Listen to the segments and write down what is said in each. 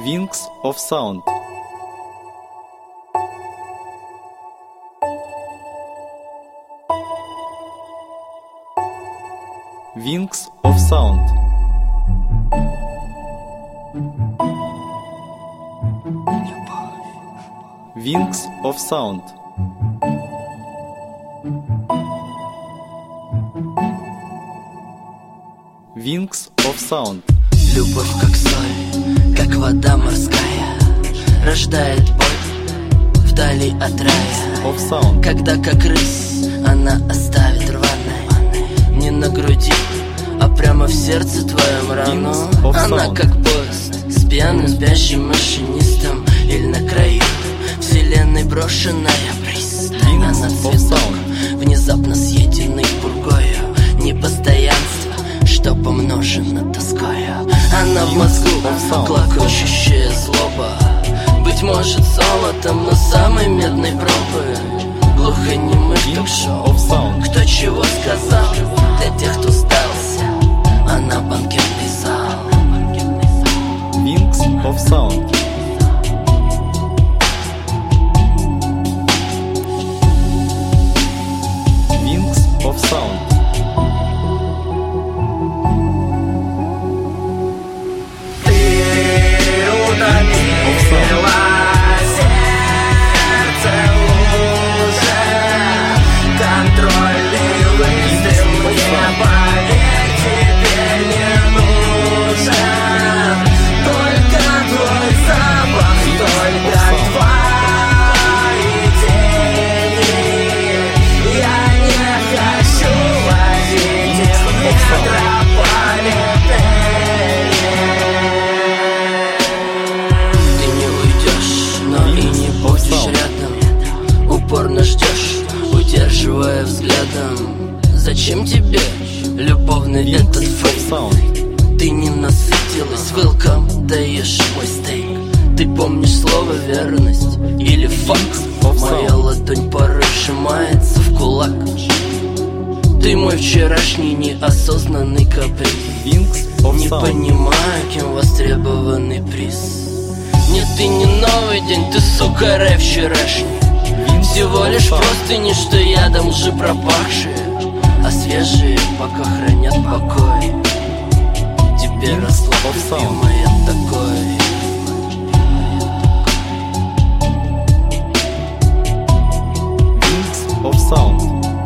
Wings of Sound. Wings of Sound. Wings of Sound. Wings of Sound. Любовь как соль, как вода морская, рождает боль вдали от рая. Когда как рысь она оставит рваной не на груди, а прямо в сердце твоем рану. Она как поезд с пьяным спящим машинистом, или на краю вселенной брошенная пристань. Она цветок, внезапно съеденный пургою, непостоянство, что помножено тоскою. Она в мозгу, клокочущая злоба, быть может золотом, но самой медной пробы. Глухонемых ток-шоу, кто чего сказал, для тех, кто сдался, она банкетный зал. Wings of Sound. Wings of Sound. Упорно ждешь, удерживая взглядом. Зачем тебе любовный этот фейк? Ты не насытилась, welcome, даешь мой стейк. Ты помнишь слово верность или факт? Моя ладонь порой сжимается в кулак. Ты мой вчерашний неосознанный каприз. Не понимаю, кем востребованный приз. Нет, ты не новый день, ты, сука, рай вчерашний. Всего лишь простыни, что ядом уже пропахшие, а свежие пока хранят покой. Теперь расслабь, моя такой. Wings of Sound.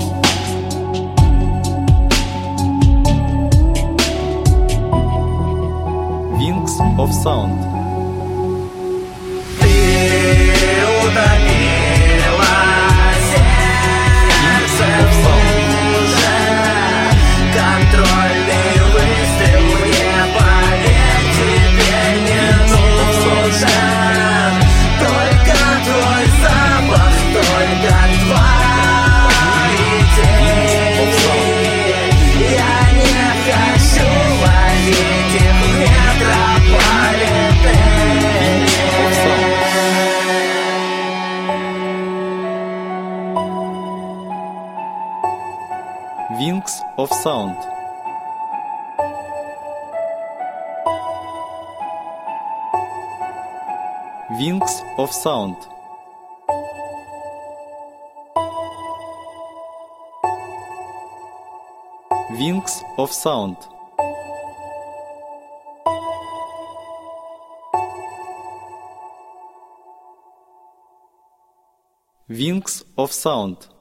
Wings of Sound. Wings of Sound. Wings of Sound. Wings of Sound. Wings of Sound.